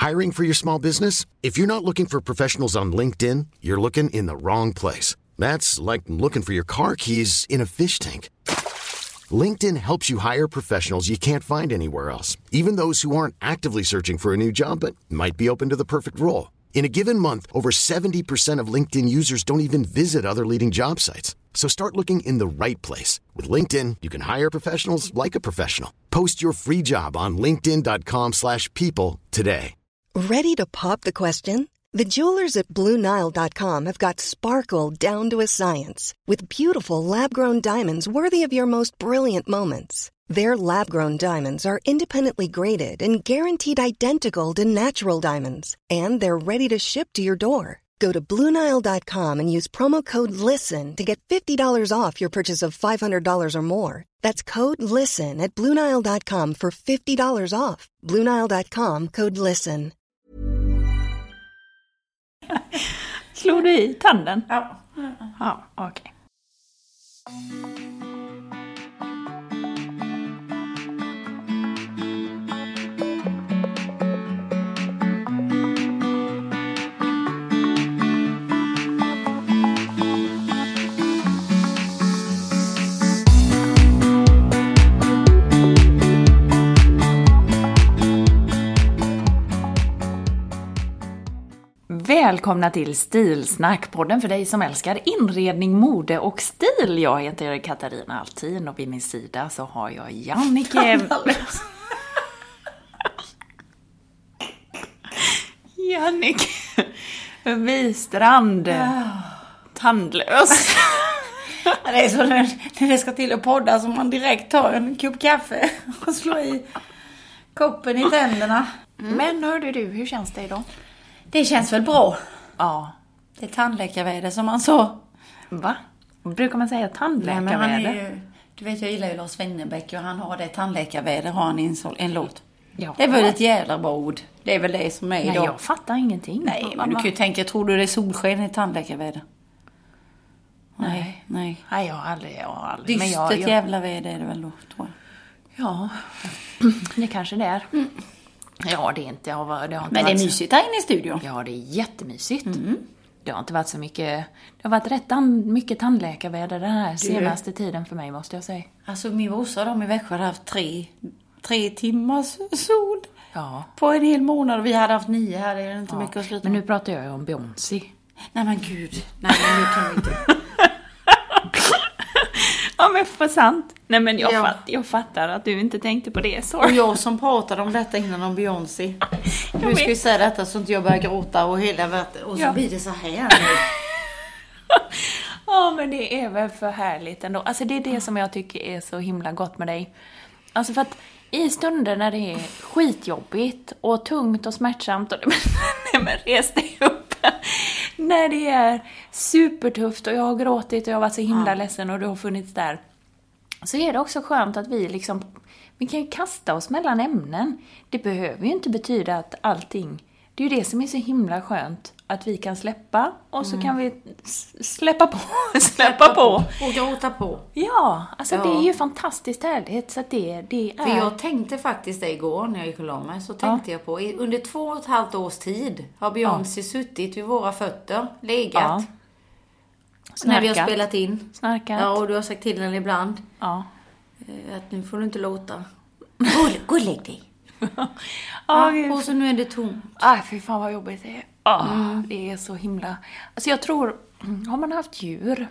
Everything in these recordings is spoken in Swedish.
Hiring for your small business? If you're not looking for professionals on LinkedIn, you're looking in the wrong place. That's like looking for your car keys in a fish tank. LinkedIn helps you hire professionals you can't find anywhere else, even those who aren't actively searching for a new job but might be open to the perfect role. In a given month, over 70% of LinkedIn users don't even visit other leading job sites. So start looking in the right place. With LinkedIn, you can hire professionals like a professional. Post your free job on linkedin.com/people today. Ready to pop the question? The jewelers at BlueNile.com have got sparkle down to a science with beautiful lab-grown diamonds worthy of your most brilliant moments. Their lab-grown diamonds are independently graded and guaranteed identical to natural diamonds, and they're ready to ship to your door. Go to BlueNile.com and use promo code LISTEN to get $50 off your purchase of $500 or more. That's code LISTEN at BlueNile.com for $50 off. BlueNile.com, code LISTEN. Slog du i tanden? Ja. Ja, okej. Välkomna till Stilsnack, podden för dig som älskar inredning, mode och stil. Jag heter Katarina Altin och vid min sida så har jag Jannike Wistrand. Tandlös. Det är så när det ska till att podda som man direkt tar en kopp kaffe och slår i koppen i tänderna. Men hörde du, hur känns det idag? Det känns väl bra. Ja. Det är tandläkarväder som man sa. Va? Brukar man säga tandläkarväder? Nej, men han är ju, du vet, jag gillar ju Lars Winnerbäck och han har det tandläkarväder, har han i en låt. Ja. Det är väl ett jävla bra ord. Det är väl det som är idag. Nej, jag fattar ingenting. Nej, men du kan ju tänka, tror du det är solsken i tandläkarväder? Nej. Nej, jag har aldrig. Dystert jävla väder är det väl då, tror jag. Ja, det kanske det är. Ja, det är inte. Det har inte men det är mysigt här inne i studion. Ja, det är jättemysigt. Det har inte varit så mycket. Det har varit rätt mycket tandläkarväder den här senaste tiden för mig, måste jag säga. Alltså min morsa, de i Växjö hade haft tre timmars sol. Ja. På en hel månad och vi hade haft 9 här. Det är inte mycket att sluta. Men nu pratar jag ju om Beyoncé. Nej men gud. Nej men nu kan vi inte. Ja men för sant. Nej men jag fattar att du inte tänkte på det. Sorry. Och jag som pratade om detta innan om Beyoncé. Nu ska vi säga detta så inte jag börjar gråta och hela världen. Och så blir det så här nu. Ja men det är väl för härligt ändå. Alltså det är det som jag tycker är så himla gott med dig. Alltså för att i stunder när det är skitjobbigt och tungt och smärtsamt och men res dig upp. När det är supertufft och jag har gråtit och jag har varit så himla ledsen och du har funnits där. Så är det också skönt att vi kan ju kasta oss mellan ämnen. Det behöver ju inte betyda att allting, det är ju det som är så himla skönt. Att vi kan släppa och så kan vi släppa på. Och gråta på. Ja, alltså det är ju fantastiskt härligt. Så att det är... För jag tänkte faktiskt det igår när jag gick och la mig. Så tänkte jag på, under 2,5 års tid har Beyoncé suttit vid våra fötter, legat. När vi har spelat in. Snarkat. Ja, och du har sagt till den ibland. Ja. Att nu får du inte låta. Gå och lägg dig. Och så nu är det tomt. Fy fan vad jobbigt det är. Det är så himla... Alltså jag tror, har man haft djur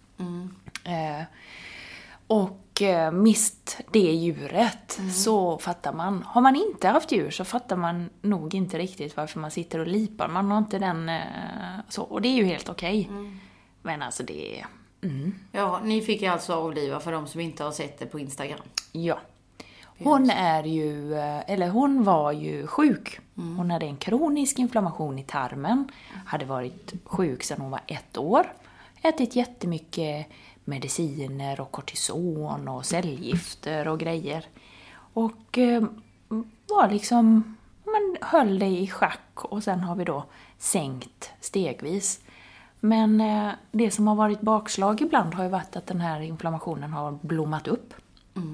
och mist det djuret så fattar man. Har man inte haft djur så fattar man nog inte riktigt varför man sitter och lipar. Man har inte den... så, och det är ju helt okej. Men alltså det är... Ja, ni fick ju alltså avliva för de som inte har sett det på Instagram. Ja. Hon hon var ju sjuk. Hon hade en kronisk inflammation i tarmen. Hade varit sjuk sedan hon var 1 år. Ätit jättemycket mediciner och kortison och cellgifter och grejer. Och var liksom, man höll det i schack och sen har vi då sänkt stegvis. Men det som har varit bakslag ibland har ju varit att den här inflammationen har blommat upp.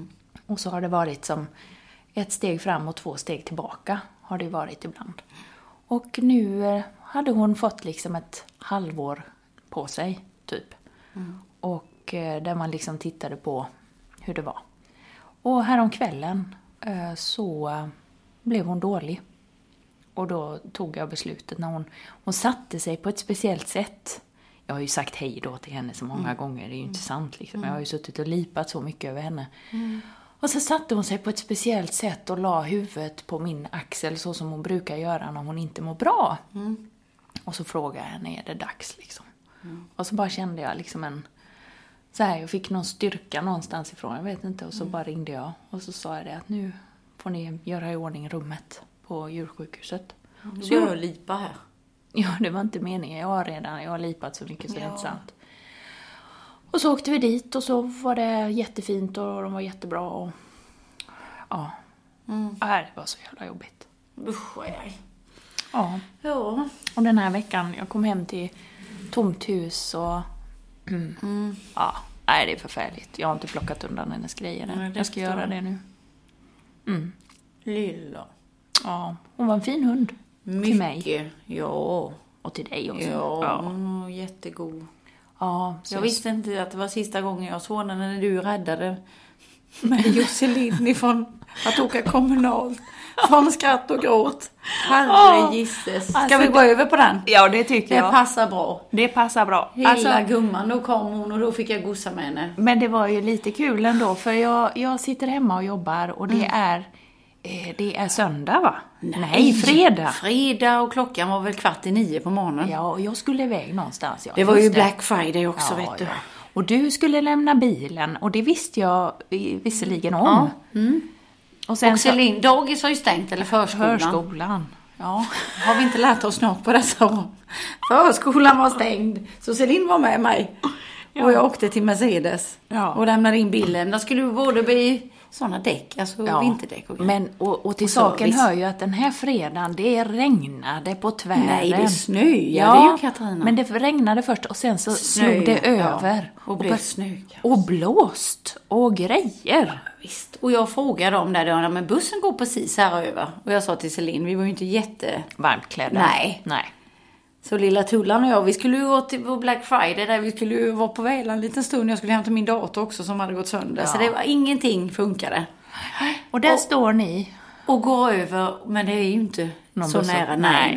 Och så har det varit som 1 steg fram och 2 steg tillbaka har det varit ibland. Och nu hade hon fått liksom ett halvår på sig, typ. Och där man liksom tittade på hur det var. Och häromkvällen så blev hon dålig. Och då tog jag beslutet när hon satte sig på ett speciellt sätt. Jag har ju sagt hej då till henne så många gånger, det är ju inte sant liksom. Jag har ju suttit och lipat så mycket över henne. Och så satte hon sig på ett speciellt sätt och la huvudet på min axel så som hon brukar göra när hon inte mår bra. Och så frågade jag henne, är det dags liksom? Och så bara kände jag liksom jag fick någon styrka någonstans ifrån, jag vet inte. Och så bara ringde jag och så sa jag det att nu får ni göra i ordning rummet på djursjukhuset. Så jag lipa här. Ja, det var inte meningen. Jag har lipat så mycket så det är inte sant. Och så åkte vi dit och så var det jättefint och de var jättebra. Och, ja. Det var så jävla jobbigt. Usch, Ja. Ja. Och den här veckan, jag kom hem till tomt hus och... Ja, nej, det är förfärligt. Jag har inte plockat undan hennes grejer än. Jag ska göra det nu. Lilla. Ja, hon var en fin hund. Mycket. Till mig. Ja. Och till dig också. Ja. Jättegod. Ja, Jag visste inte att det var sista gången jag såg den när du räddade med Josselin ifrån att åka kommunalt. Från skratt och gråt. Herre gisses. Ska vi gå över på den? Ja, det tycker jag. Det passar bra. Det passar bra. Hela gumman, då kom hon och då fick jag gossa med henne. Men det var ju lite kul ändå, för jag sitter hemma och jobbar och det är söndag, va? Nej, fredag. Fredag och klockan var väl 8:45 på morgonen. Ja, och jag skulle iväg någonstans. Det var ju Black Friday också, vet du. Ja. Och du skulle lämna bilen och det visste jag visserligen om. Och sen Celine, dagis har ju stängt, eller förskolan. Ja. Har vi inte lärt oss något på dessa år? Förskolan var stängd, så Celine var med mig. Och jag åkte till Mercedes och lämnade in bilen. Där skulle både bli sådana däck, alltså vinterdäck och men och till saken hör ju att den här fredagen, det regnade på tvären. Nej, det snöade ju, Katarina. Men det regnade först och sen så slog det över. Och blev snökaos. Och blåst och grejer. Visst. Och jag frågade dem där, men bussen går precis här över. Och jag sa till Celine, vi var ju inte varmt klädda. Nej. Så lilla Tullan och jag, vi skulle ju gå till Black Friday där vi skulle ju vara på väg en liten stund. Jag skulle hämta min dator också som hade gått sönder. Så det var ingenting funkade. Och där står ni. Och går över, men det är ju inte så nära. Nej.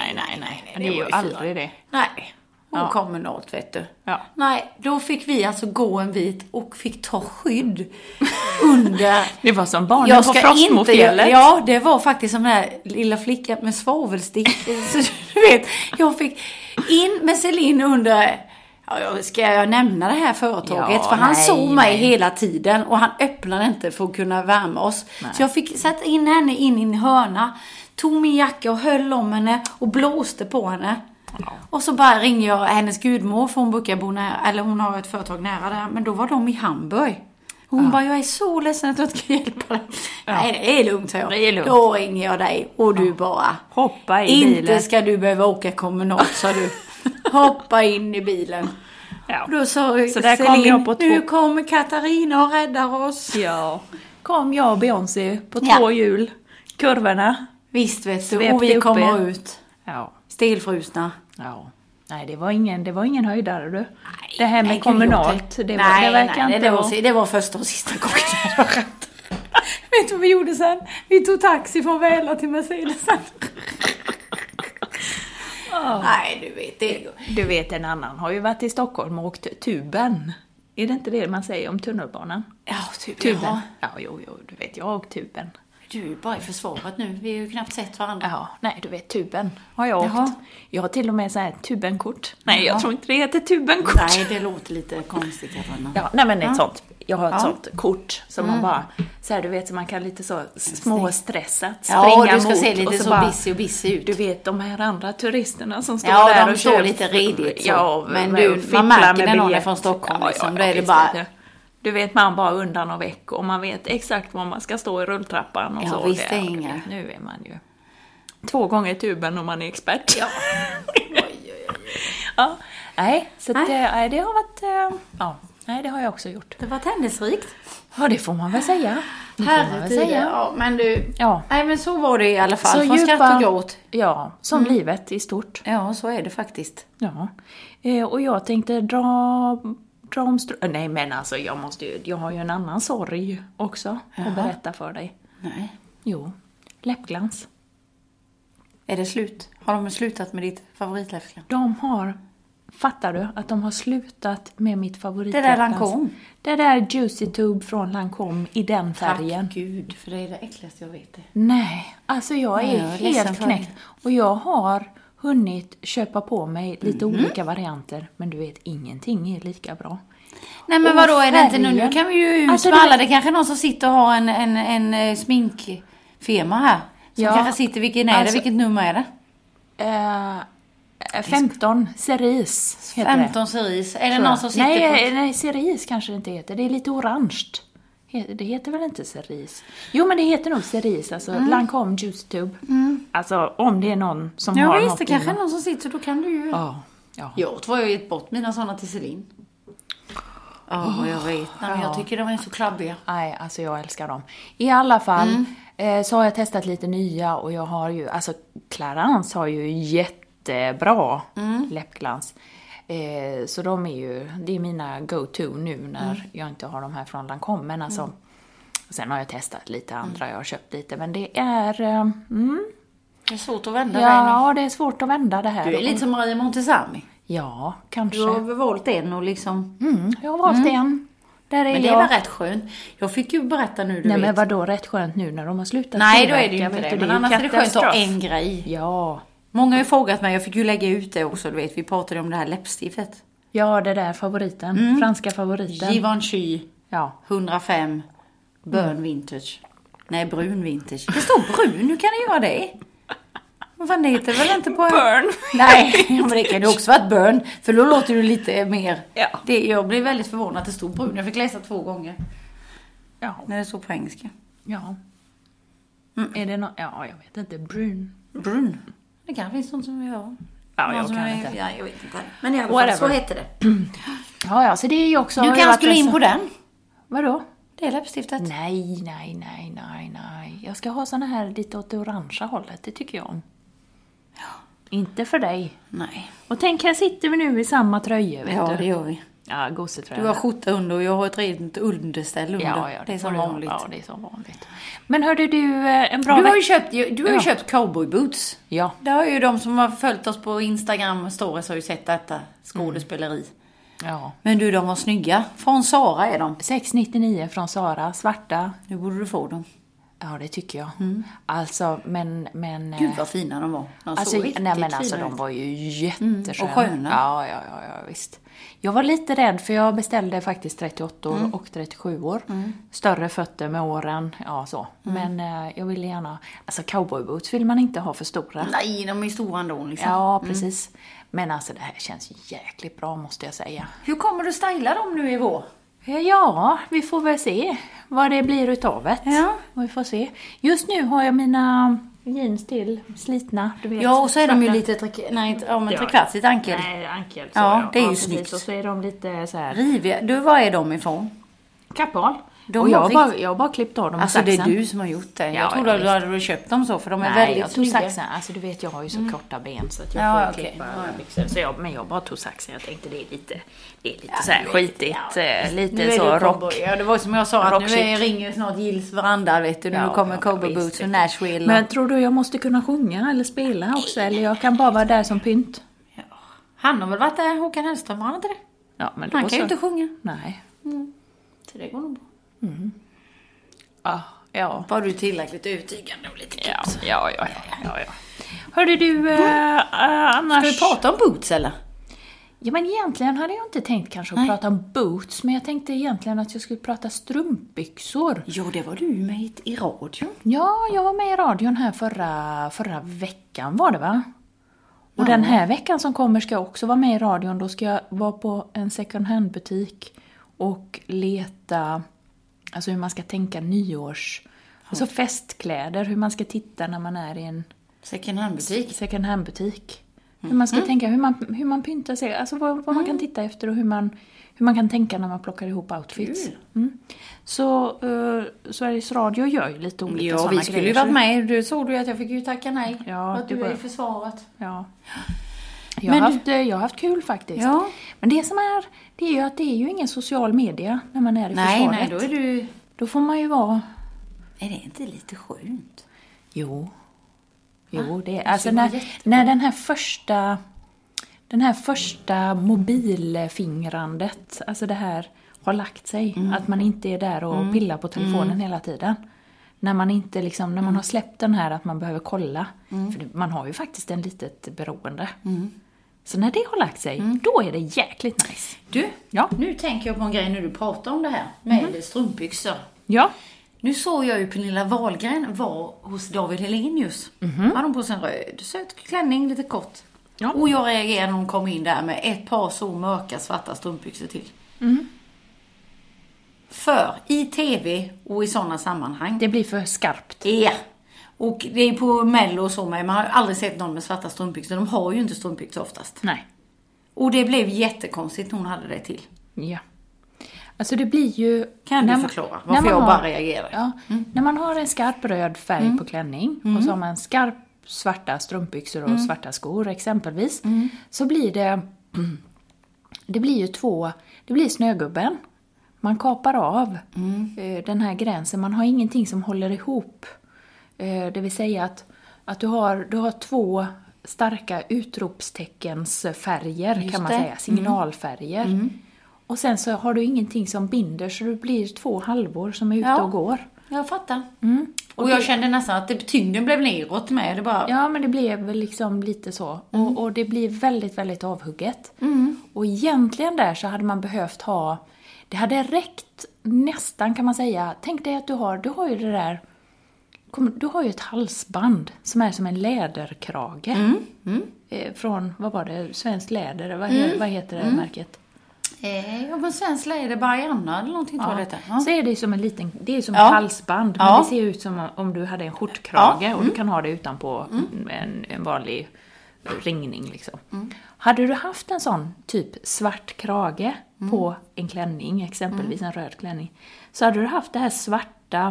Det är ju aldrig det. Nej. Och kommunalt, vet du. Ja. Nej, då fick vi alltså gå en bit och fick ta skydd under... Det var som barnen på Frostmofjället. Ja, det var faktiskt som den här lilla flickan med svavelstick. Så du vet, jag fick in med Celine under... Ja, ska jag nämna det här företaget? För han såg mig hela tiden och han öppnade inte för att kunna värma oss. Nej. Så jag fick sätta in henne in i en hörna, tog min jacka och höll om henne och blåste på henne. Ja. Och så bara ringde jag hennes gudmor, för hon brukar bo nära, eller hon har ett företag nära där, men då var de i Hamburg. Hon bara, jag är så ledsen att jag inte kan hjälpa dig. Nej, det är lugnt, så jag. Det är lugnt. Då ringer jag dig och du bara hoppa i bilen. Inte ska du behöva åka kommunalt, sa du. Hoppa in i bilen. Ja. Då sa så där kom jag på nu kommer Katarina och räddar oss. Ja. Kom jag och Beyoncé på 2 hjul. Kurvorna. Visst, vet du. Och vi kommer ut. Ja. Stelfrusna. Ja. Nej, det var ingen höjdare, du. Nej, det här med kommunalt, det verkar inte... Det var första och sista gången jag var rätt. Vet du vad vi gjorde sen? Vi tog taxi från Väla till Mercedes sen. Nej, du vet det. Du vet, en annan har ju varit i Stockholm och åkt tuben. Är det inte det man säger om tunnelbanan? Ja, tuben. Ja, jo, du vet, jag har åkt tuben. Du är ju bara i försvaret nu. Vi har ju knappt sett varandra. Ja, nej, du vet, tuben har jag åkt. Jag har till och med så här tubenkort. Nej, jag tror inte det heter tubenkort. Nej, det låter lite konstigt. Ja, nej, men ett sånt. Jag har ett sånt kort som man bara, så här, du vet, så man kan lite så småstressat springa mot. Ja, du ska se lite så busy ut. Du vet, de här andra turisterna som står där de och står lite redigt. Ja, men man märker när någon är från Stockholm. Liksom, då är det bara... Du vet, man bara undan och väck och man vet exakt var man ska stå i rulltrappan och så. Visst det är inga. Nu är man ju 2 gånger i tuben om man är expert. Ja. Ja. Nej, så det har varit... nej, det har jag också gjort. Det var händelserikt. Ja, det får man väl säga. Herregud, ja, men du... Ja. Nej, men så var det i alla fall. Så Från skratt och gråt. Ja, som livet i stort. Ja, så är det faktiskt. Ja. Och jag tänkte dra om nej, men alltså jag har ju en annan sorg också att berätta för dig. Nej. Jo, läppglans. Är det slut? Har de slutat med ditt favoritläppglans? De har, fattar du, att de har slutat med mitt favoritläppglans. Det där Lancome? Det där Juicy Tube från Lancome i den färgen. Tack Gud, för det är det äckligaste jag vet det. Nej, alltså jag är helt knäckt. det. Och jag har hunnit köpa på mig lite olika varianter. Men du vet, ingenting är lika bra. Nej, men Och vadå, är det inte nu? färgen. Nu kan vi ju Alltså, svalla. Det kanske är någon som sitter och har en sminkfirma här. Som Ja, kanske sitter, vilken är det? alltså- Vilket nummer är det? 15 Cerise heter 15 Cerise. Är det det. någon som sitter Nej, Cerise kanske det inte heter. Det är lite orange. Det heter väl inte Cerise? Jo, men det heter nog Cerise. Alltså Lancome Juice Tube. Alltså om det är någon som har Ja, något visst, det kanske är innan. någon som sitter, då kan du ju... Ja. Jag tror jag har gett bort mina sådana till Celine. Ja, jag vet. Nej, men jag tycker de är så klabbiga. Nej, alltså jag älskar dem. I alla fall så har jag testat lite nya och jag har ju, alltså Clarins har ju jättebra läppglans. Så de är ju, det är mina go-to nu när jag inte har de här från Lancome. Men alltså, sen har jag testat lite andra, jag har köpt lite. Men det är, Det är svårt att vända dig nu. ja, det är svårt att vända det här. Du är lite som Maria Montesami. Ja, kanske. Du har valt en och liksom... Jag har valt en. Där är Men det jag. var rätt skönt. Jag fick ju berätta nu, du Nej, vet. men vadå rätt skönt nu när de har slutat? Nej, då är det ju tillverka, inte vet det. du, Men annars är det skönt att ha katastrof. en grej. Ja. Många har ju frågat mig, jag fick ju lägga ut det också, du vet. Vi pratade om det här läppstiftet. Ja, det där favoriten. Franska favoriten. Givenchy Ja. 105 Burn Vintage. Nej, brun vintage. Det står brun, hur kan det göra det? Vad fan, det heter väl inte på... Burn. Nej, men det kan ju också vara ett burn. För då låter du lite mer... Ja. Jag blev väldigt förvånad att det stod brun. Jag fick läsa 2 gånger. Ja. När det stod på engelska. Ja. Är det något? Ja, jag vet inte. Brun. Brun. Det kan finnas något som vi har. Ja, Någon jag som kan är- inte. Ja, jag vet inte. Men i alla fall, Whatever. så heter det. Ja, så det är ju också... Du har ju kan varit skulle en in så- på den. Vadå? Det är läppstiftet. Nej. Jag ska ha såna här lite åt det orangea hållet. Det tycker jag om. Inte för dig. Nej. Och tänk, här sitter vi nu i samma tröja, vet Ja, du. det gör vi. Ja, gossetröja. Du har skjorta under och jag har ett rent underställ under. Ja, det är får som du ha. vanligt. Ja, det är som vanligt. Men hörde du, en bra Du har veck- ju köpt cowboy boots. Ja. Det har ju de som har följt oss på Instagram stories har ju sett detta skådespeleri. Ja. Men du, de var snygga. Från Sara är de. 6,99 från Sara, svarta. Nu borde du få dem. Ja, det tycker jag. Alltså, men... Gud vad fina de var. De såg Alltså, riktigt nej men alltså fina de ut. var ju jättesköna. och sköna. Ja, visst. Jag var lite rädd för jag beställde faktiskt 38 år och 37 år. Större fötter med åren, ja så. Men jag ville gärna, alltså cowboyboots vill man inte ha för stora. Nej, de är stora ändå liksom. Ja, precis. Men alltså det här känns jäkligt bra måste jag säga. Hur kommer du styla dem nu i vår? Ja, vi får väl se vad det blir utav det. Ja. Vi får se. Just nu har jag mina jeans till slitna, du vet. Ja, och så är de ju svarta. lite trekvartsigt ankel. Nej, ankel. Så, Ja, det är ju precis. snyggt. Och så är de lite så här Riviga. Du, var är de ifrån? kapal. De Och var jag har bara klippt av dem Alltså med det är saxen. du som har gjort det. Ja, Jag trodde ja, att du hade köpt dem så, för de är Nej, väldigt jag tog snygga. saxen. Alltså du vet, jag har ju så korta ben så att jag Ja, får okej. klippa Ja. byxor. Så men jag bara tog saxen. Jag tänkte det är lite så du här vet, skitigt. Nu Lite är så det rock. cowboy. Ja, det var som jag sa, att nu rockchic. ringer snart Gills veranda, vet du. Nu Ja, kommer ja, cowboy visst, boots och visst. Nashville. Men tror du jag måste kunna sjunga eller spela också? Eller jag kan bara vara där som pynt? Han har väl varit där, Håkan Hellström, har han inte det? Ja, men Han då kan ju så. inte sjunga. Nej. Så det går nog bra. Ja. Var du tillräckligt övertygande och lite kul. Ja. Hörde du, annars... Ska vi prata om boots eller? Ja, men egentligen hade jag inte tänkt kanske att prata om boots, men jag tänkte egentligen att jag skulle prata strumpbyxor. Jo, det var du med i radio. Ja, jag var med i radion här förra veckan var det va? Och den här veckan som kommer ska jag också vara med i radion. Då ska jag vara på en second hand butik och leta, alltså hur man ska tänka alltså festkläder, hur man ska titta när man är i en Second hand butik. second hand butik. Hur man ska tänka, hur man pyntar sig. Alltså vad man kan titta efter och hur man kan tänka när man plockar ihop outfits. Så Sveriges Radio gör ju lite olika sådana grejer. Ja, vi skulle ju varit med. Du såg ju att jag fick ju tacka nej. Ja, att du är i försvaret. Ja. Jag har haft kul faktiskt. Ja. Men det är ju att det är ju ingen social media när man är i försvaret. Nej, då är du... Då får man ju vara... Är det inte lite skönt? Jo, det är... Alltså när den här första mobilfingrandet, alltså det här har lagt sig. Att man inte är där och pillar på telefonen hela tiden. När man inte liksom, när man har släppt den här att man behöver kolla. För man har ju faktiskt en litet beroende. Så när det har lagt sig, då är det jäkligt nice. Du, nu tänker jag på en grej när du pratar om det här med strumpbyxor. Ja. Nu såg jag ju Pernilla Wahlgren var hos David Helenius. Hade hon på sig en röd söt klänning, lite kort. Ja. Och jag reagerade när hon kom in där med ett par så mörka svarta strumpbyxor till. För i tv och i sådana sammanhang. Det blir för skarpt. Ja. Och det är på Mello och så med. Man har aldrig sett någon med svarta strumpbyxor. De har ju inte strumpbyxor oftast. Nej. Och det blev jättekonstigt när hon hade det till. Ja. Alltså det blir ju... Kan du förklara varför jag bara reagerar? Ja, när man har en skarp röd färg på klänning och så har man skarp svarta strumpbyxor och svarta skor exempelvis. Så blir det blir ju det blir snögubben. Man kapar av den här gränsen. Man har ingenting som håller ihop. Det vill säga att du har två starka utropsteckensfärger. Just kan man säga. Signalfärger. Och sen så har du ingenting som binder så det blir två halvor som är ute och går. Jag fattar. Och jag kände nästan att tyngden blev neråt med. Det bara... Ja, men det blev väl liksom lite så. Och det blir väldigt, väldigt avhugget. Och egentligen där så hade man behövt ha... Det hade räckt nästan kan man säga. Tänk dig att du har ju det där... Du har ju ett halsband som är som en läderkrage. Från, vad var det? Svensk läder. Vad heter det märket? Ja, men svensk läder, Barianna eller någonting tror jag det. Så är det som en liten, det är som ett halsband. Men det ser ut som om du hade en skjortkrage och du kan ha det utanpå en vanlig ringning liksom. Hade du haft en sån typ svart krage på en klänning, exempelvis en röd klänning, så hade du haft det här svarta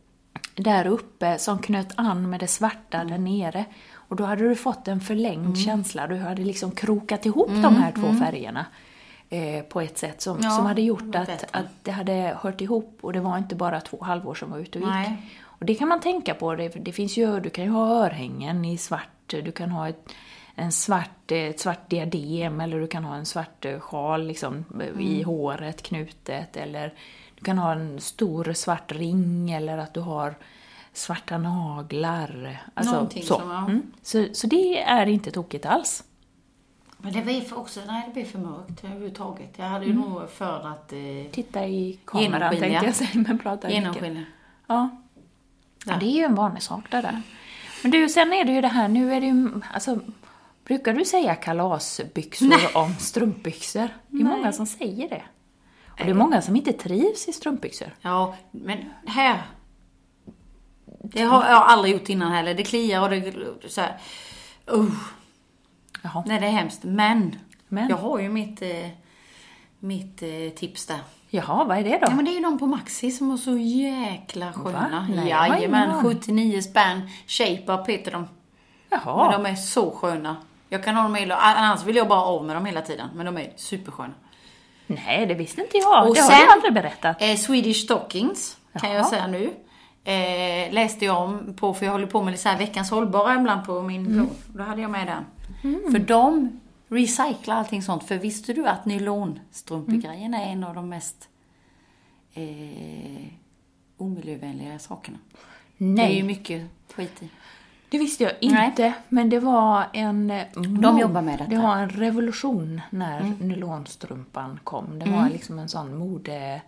där uppe som knöt an med det svarta där nere. Och då hade du fått en förlängd känsla. Du hade liksom krokat ihop de här två färgerna på ett sätt som hade gjort att det hade hört ihop. Och det var inte bara två halvor som var ute och gick. Nej. Och det kan man tänka på. Det finns ju, du kan ju ha örhängen i svart. Du kan ha ett svart diadem. Eller du kan ha en svart sjal liksom, i håret knutet. Eller du kan ha en stor svart ring. Eller att du har svarta naglar. Alltså, någonting så. Så det är inte tokigt alls. Men det blir det blir för mörkt överhuvudtaget. Jag hade ju nog för att... titta i kameran tänkte jag säga, men prata genomskinliga. Ja, det är ju en vanlig sak det där. Men du, sen är det ju det här, nu är det ju... Alltså, brukar du säga kalasbyxor om strumpbyxor? Det är många som säger det. Och det är många som inte trivs i strumpbyxor. Ja, men här... Det har jag aldrig gjort innan heller. Det kliar och det så här... Jaha. Nej, det är hemskt. Men jag har ju mitt tips där. Jaha, vad är det då? Ja, men det är ju de på Maxi som var så jäkla sköna. Jajamän, 79 spänn. Shape-up heter de. Jaha. Men de är så sköna. Jag kan ha dem hela... Annars vill jag bara av med dem hela tiden. Men de är supersköna. Nej, det visste inte jag. Och det har sen, du aldrig berättat. Swedish Stockings kan jag säga nu. Läste jag om på, för jag håller på med lite så här veckans hållbara ibland på min blogg. Då hade jag med den. För de recyclar allting sånt. För visste du att nylonstrumpegrejen är en av de mest omiljövänliga sakerna? Nej. Det är ju mycket skit i. Det visste jag inte, men det var de jobbar med detta. Det var en revolution när nylonstrumpan kom. Det var liksom en sån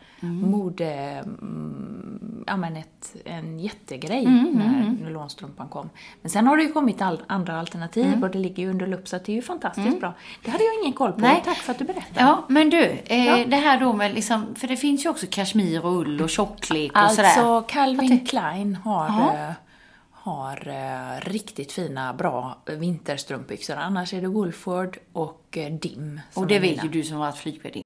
en jättegrej när nylonstrumpan kom. Men sen har det ju kommit andra alternativ och det ligger ju under lupp, så det är ju fantastiskt bra. Det hade jag ingen koll på. Nej. Tack för att du berättade. Ja, men du, det här då med liksom, för det finns ju också kashmir och ull och tjocklek och sådär. Alltså Calvin Klein har har riktigt fina, bra vinterstrumpbyxor. Annars är det Wolford och Dim. Och det vet ju du som har varit flygvärdinna.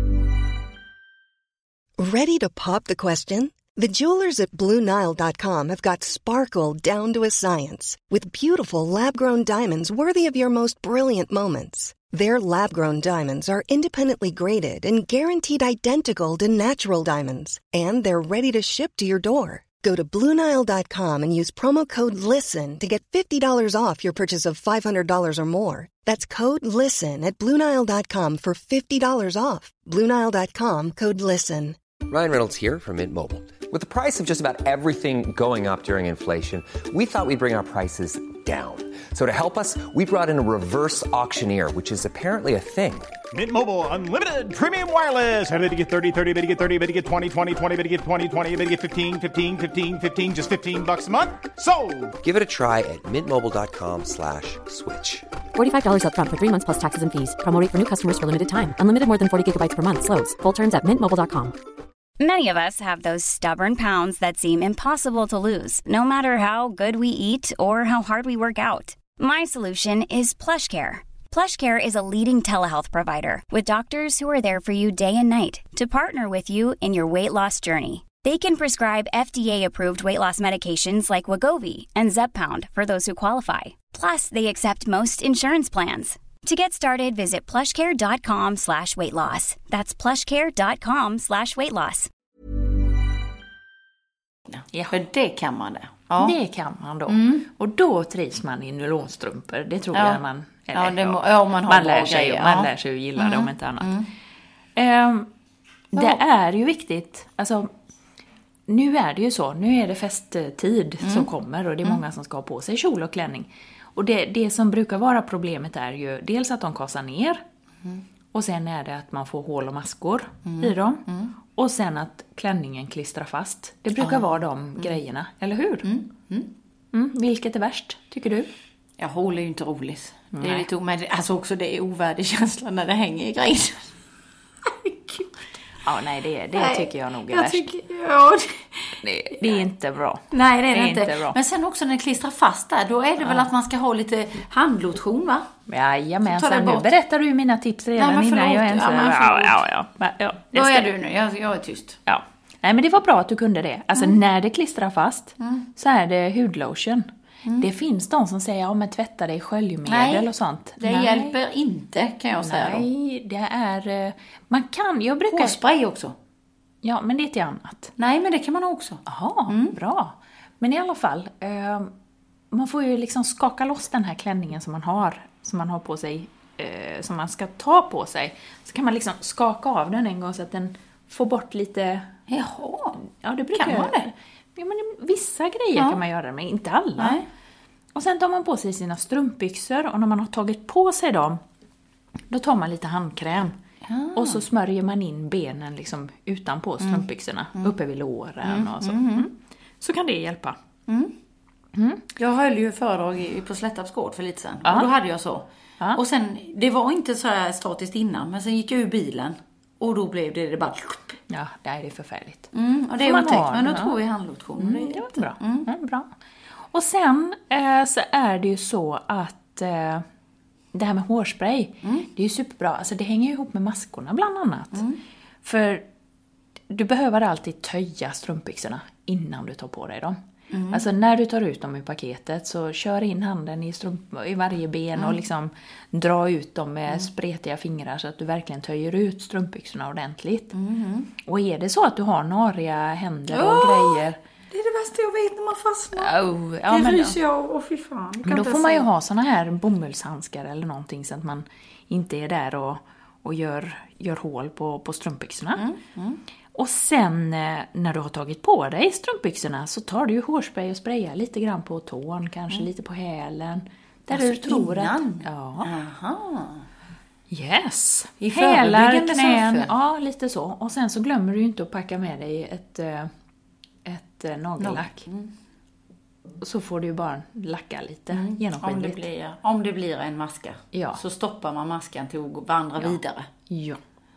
Ready to pop the question? The jewelers at BlueNile.com have got sparkle down to a science with beautiful lab-grown diamonds worthy of your most brilliant moments. Their lab-grown diamonds are independently graded and guaranteed identical to natural diamonds, and they're ready to ship to your door. Go to BlueNile.com and use promo code LISTEN to get $50 off your purchase of $500 or more. That's code LISTEN at BlueNile.com for $50 off. BlueNile.com, code LISTEN. Ryan Reynolds here from Mint Mobile. With the price of just about everything going up during inflation, we thought we'd bring our prices down. So to help us, we brought in a reverse auctioneer, which is apparently a thing. Mint Mobile Unlimited Premium Wireless. How to get 30, 30, bit to get 30, bit to get 20, 20, 20, bit to get 20, 20, bit to get 15, 15, 15, 15, just $15 a month? Sold! Give it a try at mintmobile.com/switch. $45 up front for 3 months plus taxes and fees. Promo rate for new customers for limited time. Unlimited more than 40 gigabytes per month. Slows full terms at mintmobile.com. Many of us have those stubborn pounds that seem impossible to lose, no matter how good we eat or how hard we work out. My solution is PlushCare. PlushCare is a leading telehealth provider with doctors who are there for you day and night to partner with you in your weight loss journey. They can prescribe FDA-approved weight loss medications like Wegovy and Zepbound for those who qualify. Plus, they accept most insurance plans. To get started, visit plushcare.com/weightloss. That's plushcare.com/weightloss. Ja, för det kan man det. Ja. Det kan man då. Och då trivs man i nylonstrumpor. Det tror jag man... Eller, man lär sig att gilla det om inte annat. Det är ju viktigt. Alltså, nu är det ju så. Nu är det festtid som kommer och det är många som ska ha på sig kjol och klänning. Och det som brukar vara problemet är ju dels att de kasar ner. Och sen är det att man får hål och maskor i dem. Och sen att klänningen klistrar fast. Det brukar vara de grejerna, eller hur? Vilket är värst, tycker du? Ja, hål är ju inte roligt. Det är lite alltså också det är ovärdig känsla när det hänger i grejen. Ja, nej, det tycker jag nog är värst. Det är inte bra. Nej, det är inte bra. Men sen också när det klistrar fast där, då är det väl att man ska ha lite handlotion, va? Jajamensan, nu berättar du ju mina tips redan innan jag ens... Vad är du nu? Jag är tyst. Ja. Nej, men det var bra att du kunde det. Alltså när det klistrar fast så är det hudlotion. Det finns de som säger men tvätta dig i sköljmedel och sånt. Det hjälper inte, kan jag säga. Nej, det är... Man kan, jag brukar... Hårspray också. Ja, men det är till annat. Nej, men det kan man också. Jaha, bra. Men i alla fall, man får ju liksom skaka loss den här klänningen som man har på sig, som man ska ta på sig. Så kan man liksom skaka av den en gång så att den får bort lite... Jaha, ja, det brukar kan man det? Ja, men vissa grejer kan man göra, men inte alla. Nej. Och sen tar man på sig sina strumpbyxor och när man har tagit på sig dem, då tar man lite handkräm. Och så smörjer man in benen liksom utanpå strumpbyxorna, uppe vid låren och så. Så kan det hjälpa. Jag höll ju föredrag på Slättarps gård för lite sedan. Och då hade jag så. Och sen, det var inte så här statiskt innan, men sen gick jag ur bilen. Och då blev det bara... Ja, det är förfärligt. Och det är otäckt, men då tror vi handlotion. Det var bra. Bra. Och sen så är det ju så att det här med hårspray, det är ju superbra. Alltså det hänger ju ihop med maskorna bland annat. För du behöver alltid töja strumpbyxorna innan du tar på dig dem. Alltså när du tar ut dem ur paketet så kör in handen i varje ben och liksom dra ut dem med spretiga fingrar så att du verkligen töjer ut strumpbyxorna ordentligt. Och är det så att du har nariga händer och grejer... Det är det värsta jag vet när man fastnar. Det ryser jag och fy fan. Men då får man ju ha såna här bomullshandskar eller någonting så att man inte är där och gör hål på strumpbyxorna. Och sen när du har tagit på dig strumpbyxorna så tar du ju hårspray och sprayar lite grann på tån, kanske lite på hälen. Där alltså du tror innan? Ja. Aha. Yes. I Hälar, knän, ja lite så. Och sen så glömmer du ju inte att packa med dig ett nagellack. Så får du ju bara lacka lite genomskinligt. Om det blir en maska så stoppar man maskan till att vandra vidare. Ja.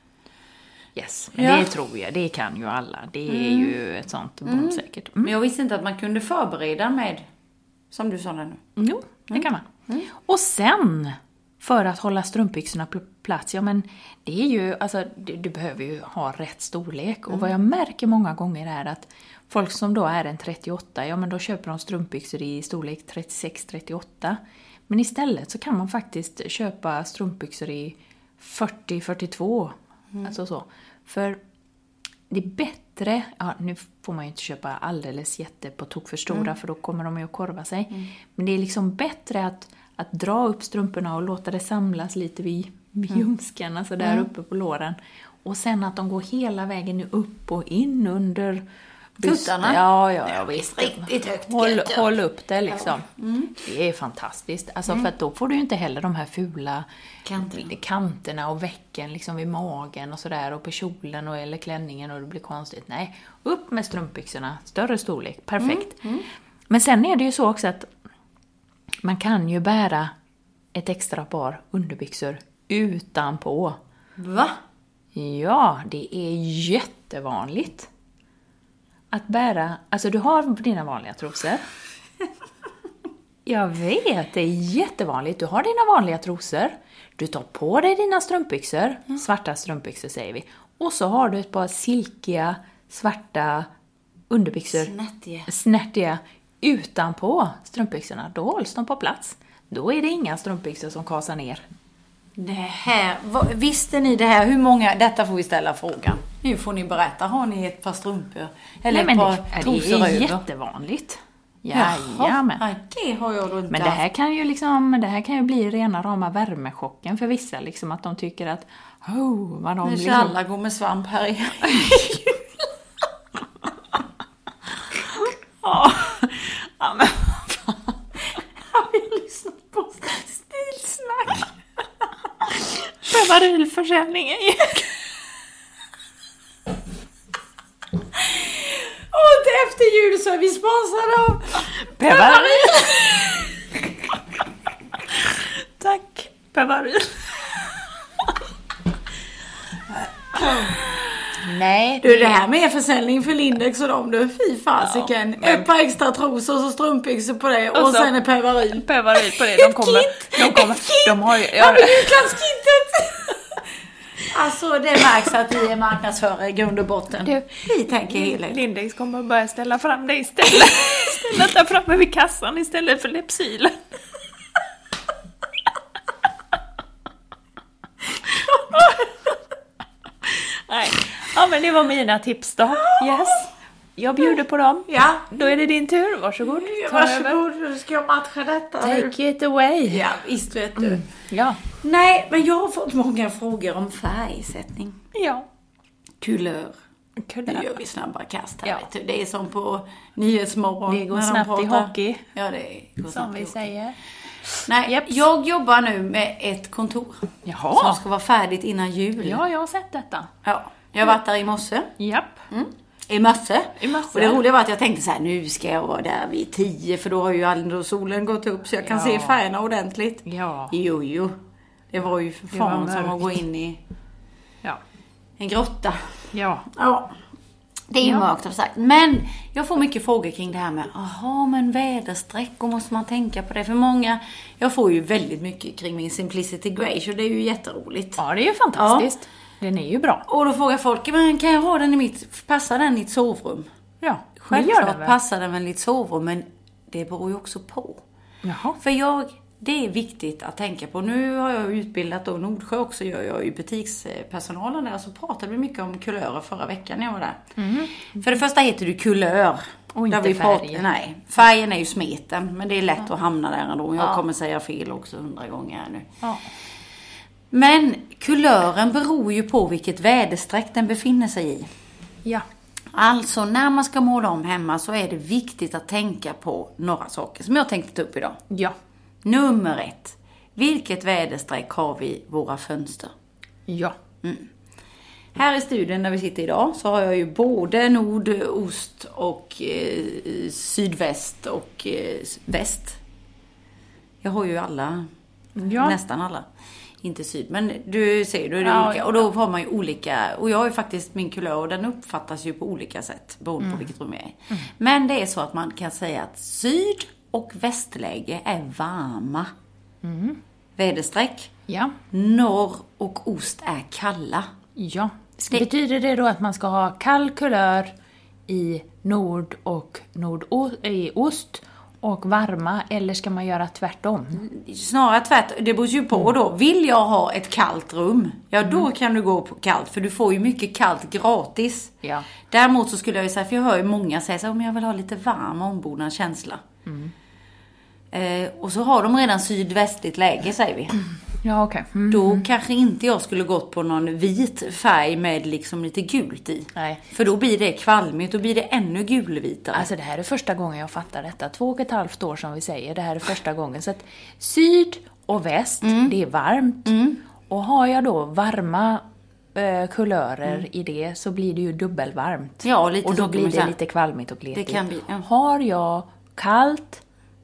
Yes, men det tror jag. Det kan ju alla. Det är ju ett sånt bombsäkert. Men jag visste inte att man kunde förbereda med som du sa det nu. Jo, det kan man. Och sen, för att hålla strumpbyxorna på plats, ja men det är ju, alltså du behöver ju ha rätt storlek. Och vad jag märker många gånger är att folk som då är en 38, ja men då köper de strumpbyxor i storlek 36-38. Men istället så kan man faktiskt köpa strumpbyxor i 40-42. Alltså så. För det är bättre, ja nu får man ju inte köpa alldeles på tok för stora för då kommer de ju att korva sig. Men det är liksom bättre att dra upp strumporna och låta det samlas lite vid ljumsken, alltså där uppe på låren. Och sen att de går hela vägen upp och in under tuttarna. Ja, visst. Riktigt högt. Håll upp det liksom. Det är fantastiskt. Alltså för att då får du ju inte heller de här fula kanterna och väcken liksom vid magen och sådär och på kjolen eller klänningen och det blir konstigt. Nej, upp med strumpbyxorna. Större storlek. Perfekt. Men sen är det ju så också att man kan ju bära ett extra par underbyxor utanpå. Va? Ja, det är jättevanligt. Att bära, alltså du har dina vanliga trosor. Jag vet, det är jättevanligt. Du har dina vanliga trosor. Du tar på dig dina strumpbyxor. Svarta strumpbyxor säger vi. Och så har du ett par silkiga, svarta underbyxor. Snärtiga. Utanpå strumpbyxorna. Då hålls de på plats. Då är det inga strumpbyxor som kasar ner. Det här, visste ni det här? Hur många, detta får vi ställa frågan. Nu får ni berätta, har ni ett par strumpor? Eller ett par trosor det är över? Jättevanligt. Jajamän. Ja, det har jag då inte. Men det här kan ju liksom, det här kan ju bli rena rama värmechocken för vissa liksom att de tycker att vad de nu liksom... alla går med svamp här i. Ja, men jag vill lyssna på stilsnack. Pevarilförsäljningen gick. Och efter jul så är vi sponsrade av Pevaril. Tack, Pevaril. Nej. Du, det här med försäljning för Lindex och dem, du, fy fasiken. Ja, ett par extra trosor och så strumpbyxor på det och sen är Pevaril. Pevaril på det. De har ju... Ja, men julklappskittet. Alltså, det märks att vi är marknadsförare i grund och botten. Vi tänker helhet. Lindex kommer att börja ställa fram det istället. Ställa där framme vid kassan istället för Lepsylen. Nej. Ja, men det var mina tips då. Yes. Jag bjuder på dem. Ja. Då är det din tur. Varsågod. Varsågod, nu ska jag matcha detta. Take it away. Ja, visst vet du. Ja. Nej, men jag har fått många frågor om färgsättning. Ja. Kulör. Nu gör vi snabba kast här. Ja. Vet du. Det är som på Nyhetsmorgon. Det går snabbt i hockey. Ja, det går som vi säger. Nej, jag jobbar nu med ett kontor. Jaha. Som ska vara färdigt innan jul. Ja, jag har sett detta. Ja, jag har varit där i morse. Japp. I morse. Och det roliga var att jag tänkte så här, nu ska jag vara där vid 10 för då har ju ändå solen gått upp så jag kan se färgerna ordentligt. Ja. Jo. Det var ju för fan som att gå in i en grotta. Ja. Det är ju mörkt, har sagt. Men jag får mycket frågor kring det här med men väderstreckor, måste man tänka på det? För många, jag får ju väldigt mycket kring min Simplicity Grey, så det är ju jätteroligt. Ja, det är ju fantastiskt. Ja. Den är ju bra. Och då frågar folk, men kan jag ha den passar den i ett sovrum? Ja, självklart passar den väl i ett sovrum, men det beror ju också på. Jaha. För det är viktigt att tänka på. Nu har jag utbildat och Nordsjö också, gör jag ju butikspersonalen där, så pratade vi mycket om kulörer förra veckan när jag var där. För det första heter det kulör. Och inte färg. Nej, färgen är ju smeten, men det är lätt att hamna där ändå. Jag kommer säga fel också 100 gånger här nu. Ja. Men kulören beror ju på vilket väderstreck den befinner sig i. Ja. Alltså när man ska måla om hemma så är det viktigt att tänka på några saker som jag tänkte ta upp idag. Ja. Nummer 1. Vilket väderstreck har vi våra fönster? Ja. Här i studion där vi sitter idag så har jag ju både nord, ost och sydväst och väst. Jag har ju alla, nästan alla. Inte syd, men du ser, då är det olika. Och då har man ju olika, och jag har ju faktiskt min kulör och den uppfattas ju på olika sätt beroende på vilket rum jag är. Men det är så att man kan säga att syd och västläge är varma väderstreck. Ja. Norr och ost är kalla. Ja. Betyder det då att man ska ha kall kulör i nord och i ost och varma, eller ska man göra tvärtom? Snarare tvärtom, det beror ju på då. Vill jag ha ett kallt rum, ja då kan du gå på kallt, för du får ju mycket kallt gratis. Ja. Däremot så skulle jag ju säga, för jag hör ju många säga så, om jag vill ha lite varm ombordnadskänsla. Och så har de redan sydvästligt läge, säger vi. Ja, okej. Då kanske inte jag skulle gått på någon vit färg med liksom lite gult i. Nej. För då blir det kvalmigt, då blir det ännu gulvitare. Alltså det här är första gången jag fattar detta. 2,5 år som vi säger. Det här är första gången. Så att syd och väst, det är varmt. Och har jag då varma kulörer i det, så blir det ju dubbelvarmt. Ja, lite och då så blir kan man det säga. lite kvalmigt och kletigt. Det kan bli, ja. Har jag kallt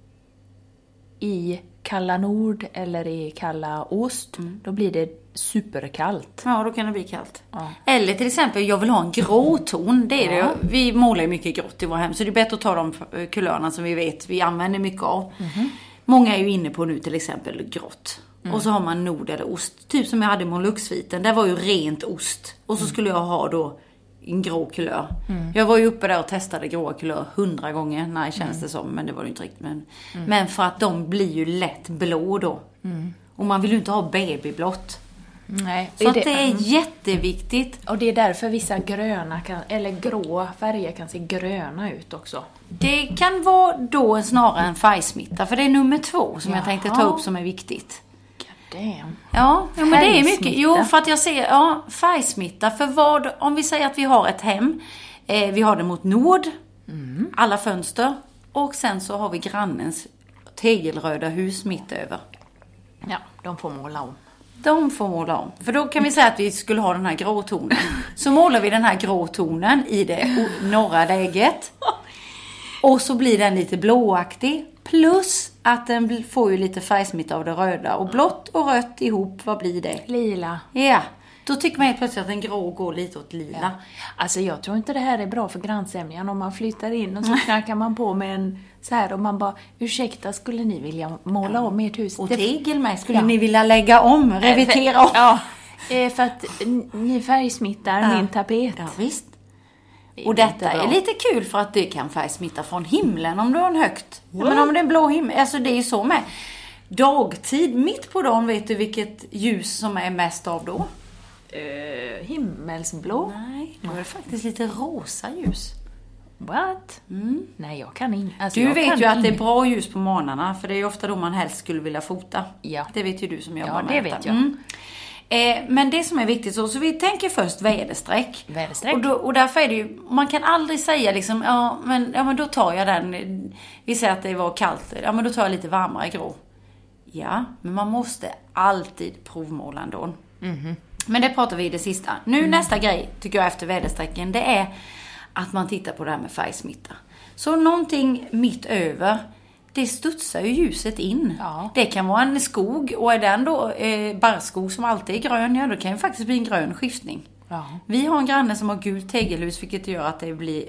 i kalla nord eller i kalla ost, då blir det superkallt. Ja, då kan det bli kallt. Ja. Eller till exempel, jag vill ha en grå ton. Det är det. Vi målar ju mycket grått i vår hem, så det är bättre att ta de kulörerna som vi vet vi använder mycket av. Många är ju inne på nu till exempel grått. Och så har man nord eller ost. Typ som jag hade i Moluxviten. Där var ju rent ost. Och så skulle jag ha då en grå kulör. Jag var ju uppe där och testade gråa kulör 100 gånger. Nej, känns det som. Men det var ju inte riktigt. Men för att de blir ju lätt blå då. Och man vill ju inte ha babyblått. Nej. Så att det är jätteviktigt. Och det är därför vissa gröna eller gråa färger kan se gröna ut också. Det kan vara då snarare en färgsmitta. För det är nummer 2 som jag tänkte ta upp som är viktigt. Damn. Ja, men det är mycket. Jo, för att jag ser, färgsmitta. För vad, om vi säger att vi har ett hem. Vi har det mot nord. Alla fönster. Och sen så har vi grannens tegelröda hus mitt över. Ja, de får måla om. De får måla om. För då kan vi säga att vi skulle ha den här gråtonen. Så målar vi den här gråtonen i det norra läget. Och så blir den lite blåaktig. Plus att den får ju lite färgsmitta av det röda. Och blått och rött ihop, vad blir det? Lila. Ja, då tycker man helt plötsligt att den grå går lite åt lila. Ja. Alltså jag tror inte det här är bra för grannsämjan. Om man flyttar in och så knackar man på med en så här. Och man bara, ursäkta, skulle ni vilja måla om ert hus? Och tegel med, skulle ni vilja lägga om, revitera om? Ja, för att ni färgsmittar min tapet. Ja, visst. Och detta är lite kul för att det kan färgsmitta från himlen om du har en högt. Ja, men om det är en blå himmel, alltså det är ju så med. Dagtid, mitt på dagen, vet du vilket ljus som är mest av då? Himmelsblå? Nej, då är det faktiskt lite rosa ljus. What? Nej, jag kan inte. Alltså, du vet ju att det är bra ljus på morgnarna, för det är ju ofta då man helst skulle vilja fota. Ja. Det vet ju du som jobbar med det detta. vet jag. Men det som är viktigt så vi tänker först väderstreck. Och därför är det ju, man kan aldrig säga liksom, ja men då tar jag den, vi säger att det var kallt, ja men då tar jag lite varmare grå. Ja, men man måste alltid provmåla ändå. Men det pratar vi i det sista. Nu nästa grej tycker jag efter väderstrecken, det är att man tittar på det här med färgsmitta. Så någonting mitt över, det studsar ju ljuset in. Ja. Det kan vara en skog, och är den då barrskog som alltid är grön, ja då kan det faktiskt bli en grön skiftning. Ja. Vi har en granne som har gult tegelhus, vilket gör att det blir...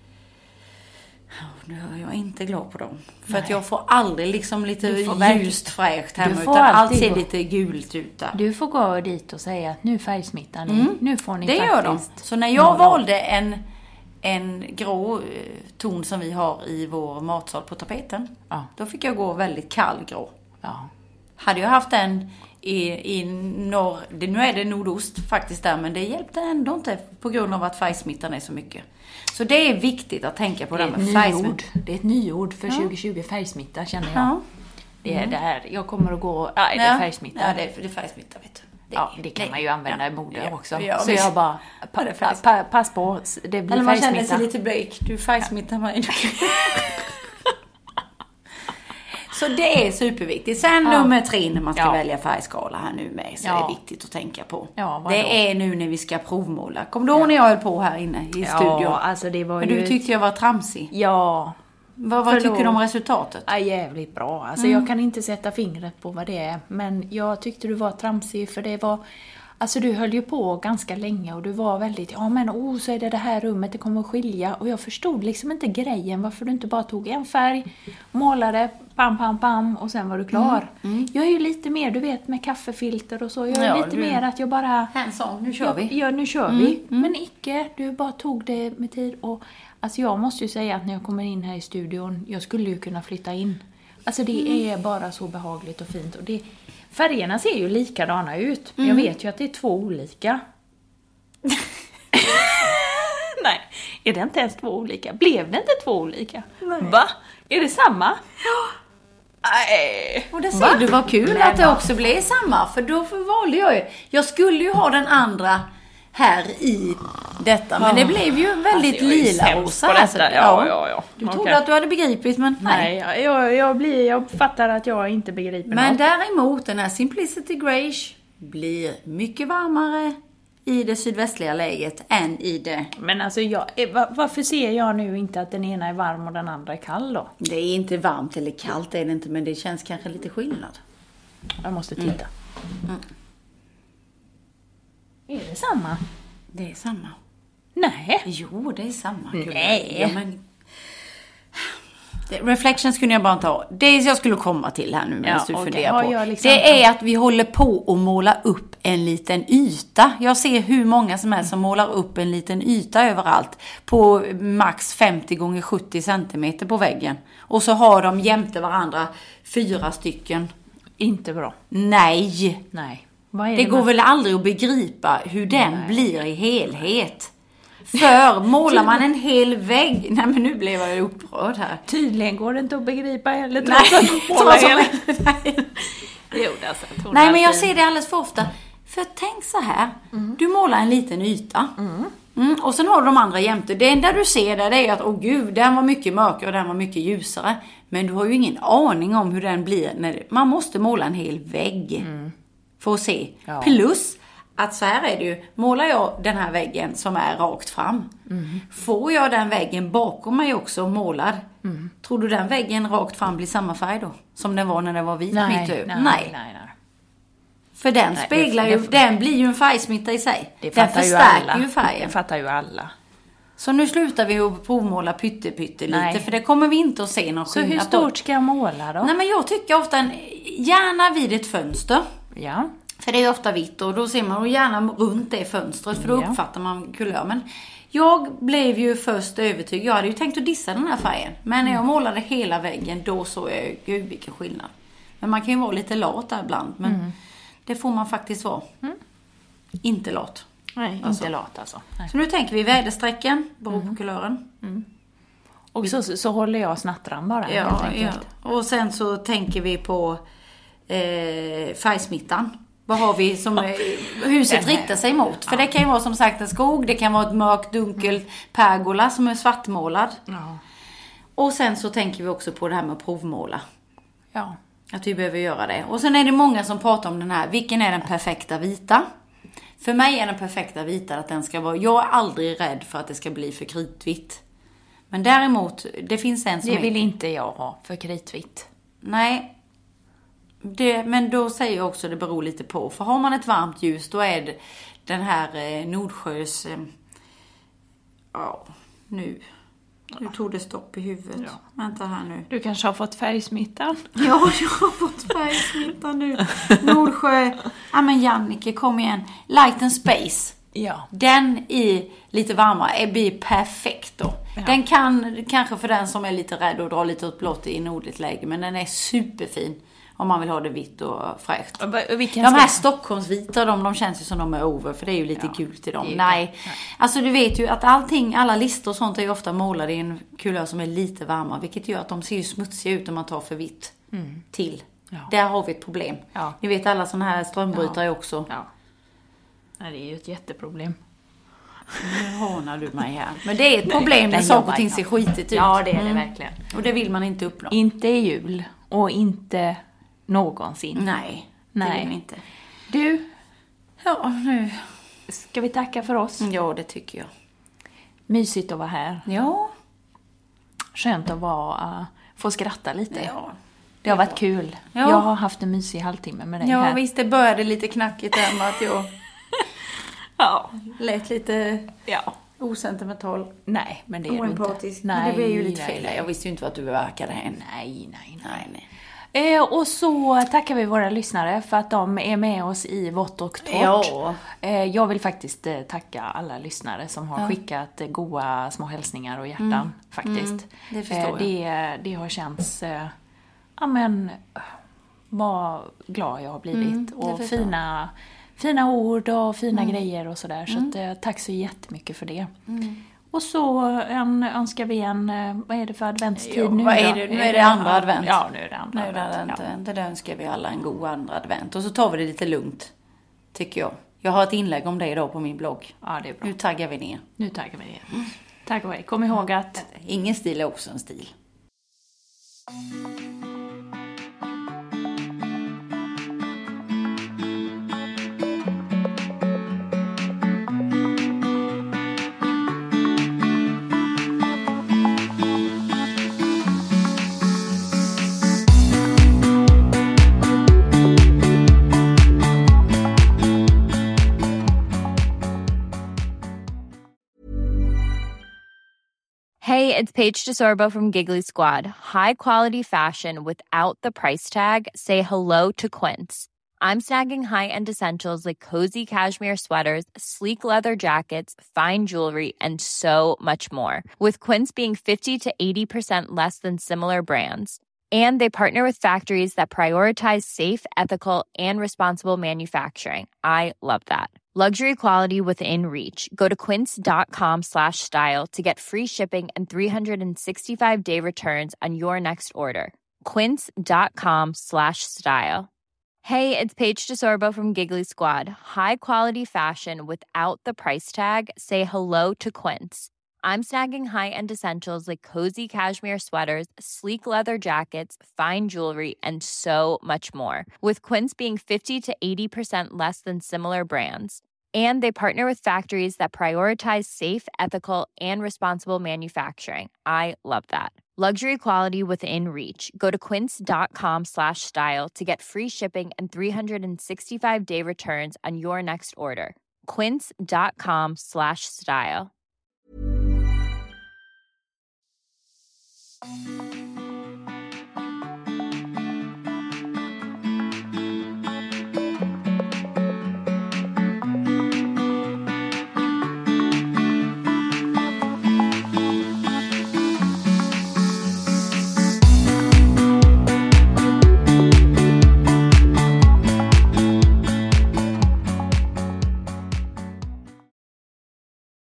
Nu är jag inte glad på dem. För att jag får aldrig liksom lite ljust fräscht hemma, utan allt ser lite gult ut där. Du får gå dit och säga att nu färgsmittar ni. Nu får ni det faktiskt... gör de. Så när jag valde en grå ton som vi har i vår matsal på tapeten, då fick jag gå väldigt kall grå. Ja. Hade jag haft den i norr, nu är det nordost faktiskt där, men det hjälpte ändå inte på grund av att färgsmittan är så mycket. Så det är viktigt att tänka på det med färgsmitta. Det är ett nyord för 2020, färgsmitta, känner jag. Ja. Det är det här, jag kommer att gå... Nej, det är färgsmitta. Ja, det är färgsmitta, vet du. Det kan man ju använda i mode också. Ja, så jag bara, pass på, det blir eller man färgsmitta. Känner sig lite blek, du färgsmittar mig. Så det är superviktigt. Sen nummer 3 när man ska välja färgskala här nu med, så är det viktigt att tänka på. Det är nu när vi ska provmåla. Kommer du ihåg när jag höll på här inne i studion? Alltså det var men du tyckte jag var tramsig. Ja. Vad tycker du om resultatet? Ja, jävligt bra. Alltså jag kan inte sätta fingret på vad det är. Men jag tyckte du var tramsig, för det var... Alltså du höll ju på ganska länge och du var väldigt, så är det här rummet, det kommer att skilja. Och jag förstod liksom inte grejen, varför du inte bara tog en färg, målade, pam, och sen var du klar. Jag är ju lite mer, du vet, med kaffefilter och så. Jag är lite mer att jag bara... Hands-on, nu kör vi. Ja, nu kör vi. Men icke, du bara tog det med tid. Och alltså jag måste ju säga att när jag kommer in här i studion, jag skulle ju kunna flytta in. Alltså det är bara så behagligt och fint. Och färgerna ser ju likadana ut. Jag vet ju att det är 2 olika. Nej, är det inte ens 2 olika? Blev det inte 2 olika? Nej. Va? Är det samma? Ja. Nej. Och det ser du, vad kul att det också blev samma. För då valde jag ju. Jag skulle ju ha den andra här i detta. Men det blev ju väldigt lila rosa. Ja. Du trodde att du hade begripit, men nej. Jag fattar att jag inte begriper men något. Däremot den här Simplicity Greige blir mycket varmare i det sydvästliga läget än i det. Men alltså varför ser jag nu inte att den ena är varm och den andra är kall då? Det är inte varmt eller kallt, är det inte, men det känns kanske lite skillnad. Jag måste titta. Är det samma? Det är samma. Nej. Jo, det är samma. Nej. Ja, men... Reflections kunde jag bara inte ha. Det jag skulle komma till här nu medan du funderar på. Det är att vi håller på att måla upp en liten yta. Jag ser hur många som är som målar upp en liten yta överallt. På max 50 x 70 centimeter på väggen. Och så har de jämte varandra 4 stycken. Inte bra. Nej. Vad är det går väl aldrig att begripa hur den blir i helhet. För målar man en hel vägg... Nej, men nu blev jag upprörd här. Tydligen går det inte att begripa heller. Nej, men jag ser det alldeles för ofta. För tänk så här. Du målar en liten yta. Och sen har du de andra jämte. Det enda du ser där är att, gud, den var mycket mörkare och den var mycket ljusare. Men du har ju ingen aning om hur den blir. Man måste måla en hel vägg. För att se. Ja. Plus... att så här är det ju, målar jag den här väggen som är rakt fram, får jag den väggen bakom mig också målad, tror du den väggen rakt fram blir samma färg då? Som den var när den var vit mitt över? Nej. För den speglar ju, den blir ju en färgsmitta i sig. Den förstärker ju färgen. Det fattar ju alla. Så nu slutar vi att provmåla pytte lite, för det kommer vi inte att se någon skillnad. Så hur stort ska jag måla då? Nej, men jag tycker ofta gärna vid ett fönster. Ja. För det är ofta vitt och då ser man gärna runt det fönstret, för då uppfattar man kulör. Men jag blev ju först övertygad. Jag hade ju tänkt att dissa den här färgen. Men när jag målade hela väggen, då såg jag, gud vilken skillnad. Men man kan ju vara lite lat där ibland. Men det får man faktiskt vara. Inte lat. Nej, alltså. Inte lat alltså. Nej. Så nu tänker vi vädersträcken, beror på kulören. Och så håller jag snattran bara. Ja. Och sen så tänker vi på färgsmittan. Vad har vi som huset riktar sig mot? För det kan ju vara som sagt en skog. Det kan vara ett mörkt, dunkelt pergola som är svartmålad. Ja. Och sen så tänker vi också på det här med att provmåla. Ja. Att vi behöver göra det. Och sen är det många som pratar om den här. Vilken är den perfekta vita? För mig är den perfekta vita att den ska vara... Jag är aldrig rädd för att det ska bli för kritvitt. Men däremot, det finns en som... Det vill inte jag ha, för kritvitt. Nej. Men då säger jag också det beror lite på. För har man ett varmt ljus, då är det den här Nordsjös... Nu tog det stopp i huvudet. Ja. Vänta här nu. Du kanske har fått färgsmittan? Ja, jag har fått färgsmittan nu. Nordsjö. Ja, men Jannike, kom igen. Light and Space. Ja. Den i lite varmare blir perfekt då. Ja. Den kan kanske för den som är lite rädd och dra lite åt blått i nordligt läge. Men den är superfin. Om man vill ha det vitt och fräscht. De här Stockholmsvita, de känns ju som de är over. För det är ju lite gult i dem. Nej. Alltså du vet ju att alla listor och sånt är ju ofta målade i en kulör som är lite varmare. Vilket gör att de ser ju smutsiga ut om man tar för vitt till. Ja. Där har vi ett problem. Ja. Ni vet alla såna här strömbrytare också. Ja. Nej, det är ju ett jätteproblem. Nu hånar du mig här. Men det är ett problem när saker och ting ser skitigt ut. Ja, det är det verkligen. Och det vill man inte uppnå. Inte i jul. Och inte... någonsin. Nej, det vill vi inte. Du, ja, nu ska vi tacka för oss? Ja, det tycker jag. Mysigt att vara här. Ja. Skönt att få skratta lite. Ja. Det har varit kul. Ja. Jag har haft en mysig halvtimme med dig här. Ja, visst, det började lite knackigt där med att jag Ja. Lät lite Ja. osentimental. Nej, men det är du inte. Oempatisk. Nej, Men det blir ju lite fel. nej. Jag visste ju inte vad du verkade än. Nej. Och så tackar vi våra lyssnare för att de är med oss i vått och torrt. Ja. Jag vill faktiskt tacka alla lyssnare som har skickat goda små hälsningar och hjärtan faktiskt. Det förstår jag. Det har känts, vad glad jag har blivit. Och fina ord och fina grejer och sådär. Så att, tack så jättemycket för det. Och så önskar vi vad är det för adventstid nu? Vad är det? Nu är det andra advent. Ja, nu är det andra advent. Ja. Det önskar vi alla en god andra advent. Och så tar vi det lite lugnt, tycker jag. Jag har ett inlägg om det idag på min blogg. Ja, det är bra. Nu taggar vi ner. Tack och hej. Kom ihåg att ingen stil är också en stil. Hey, it's Paige DeSorbo from Giggly Squad. High quality fashion without the price tag. Say hello to Quince. I'm snagging high-end essentials like cozy cashmere sweaters, sleek leather jackets, fine jewelry, and so much more. With Quince being 50 to 80% less than similar brands. And they partner with factories that prioritize safe, ethical, and responsible manufacturing. I love that. Luxury quality within reach. Go to quince.com/style to get free shipping and 365-day returns on your next order. Quince.com/style. Hey, it's Paige DeSorbo from Giggly Squad. High quality fashion without the price tag. Say hello to Quince. I'm snagging high-end essentials like cozy cashmere sweaters, sleek leather jackets, fine jewelry, and so much more. With Quince being 50 to 80% less than similar brands. And they partner with factories that prioritize safe, ethical, and responsible manufacturing. I love that. Luxury quality within reach. Go to quince.com/style to get free shipping and 365-day returns on your next order. Quince.com/style.